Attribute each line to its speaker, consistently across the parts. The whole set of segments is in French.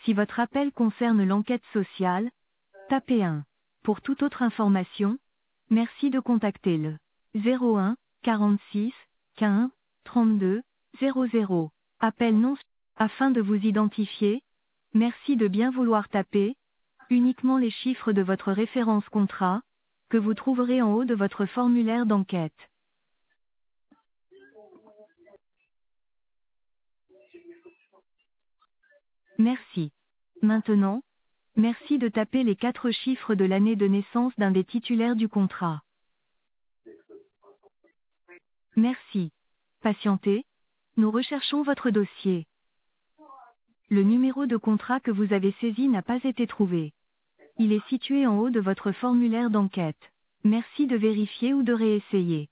Speaker 1: Si votre appel concerne l'enquête sociale, tapez 1. Pour toute autre information, merci de contacter le 01 46 15 32 00. Appel non afin de vous identifier. Merci de bien vouloir taper uniquement les chiffres de votre référence contrat que vous trouverez en haut de votre formulaire d'enquête. Merci. Maintenant, merci de taper les 4 chiffres de l'année de naissance d'un des titulaires du contrat. Merci. Patientez. Nous recherchons votre dossier. Le numéro de contrat que vous avez saisi n'a pas été trouvé. Il est situé en haut de votre formulaire d'enquête. Merci de vérifier ou de réessayer.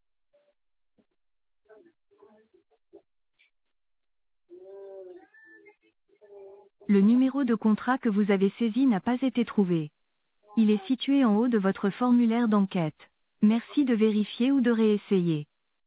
Speaker 1: Le numéro de contrat que vous avez saisi n'a pas été trouvé. Il est situé en haut de votre formulaire d'enquête. Merci de vérifier ou de réessayer.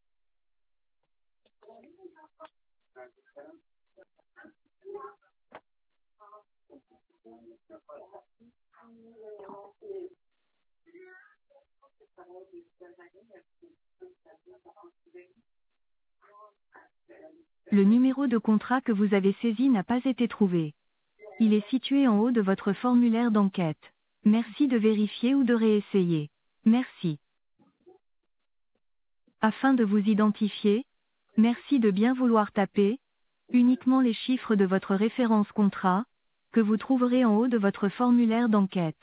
Speaker 1: Le numéro de contrat que vous avez saisi n'a pas été trouvé. Il est situé en haut de votre formulaire d'enquête. Merci de vérifier ou de réessayer. Merci. Afin de vous identifier, merci de bien vouloir taper uniquement les chiffres de votre référence contrat que vous trouverez en haut de votre formulaire d'enquête.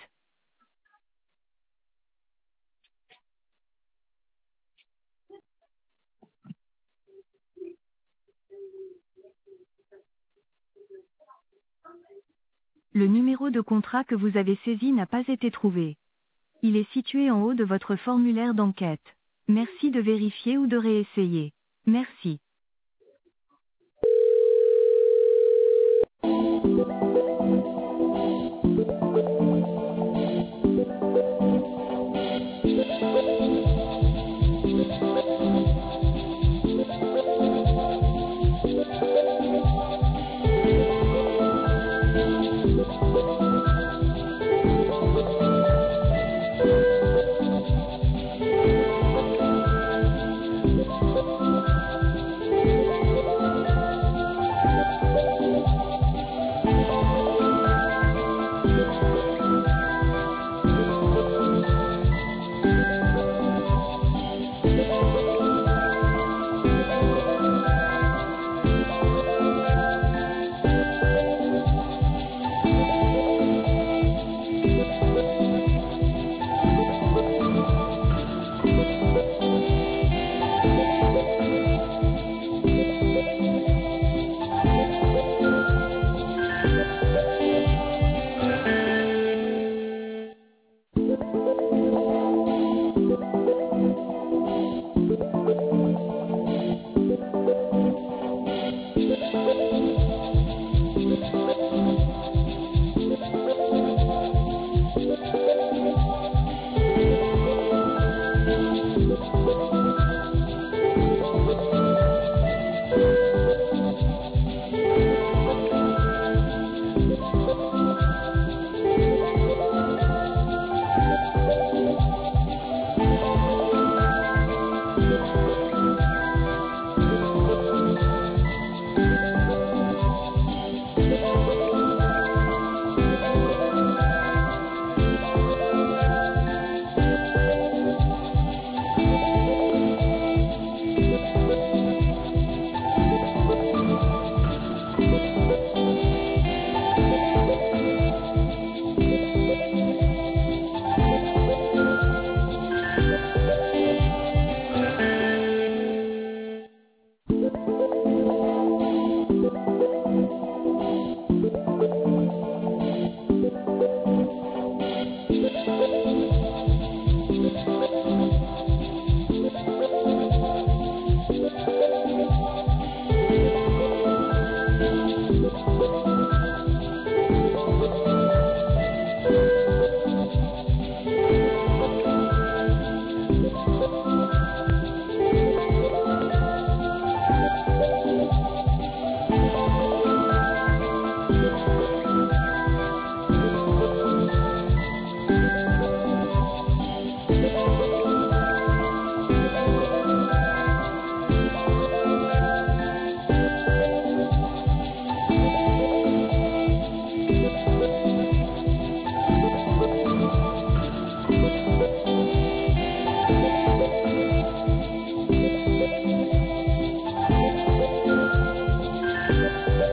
Speaker 1: Le numéro de contrat que vous avez saisi n'a pas été trouvé. Il est situé en haut de votre formulaire d'enquête. Merci de vérifier ou de réessayer. Merci.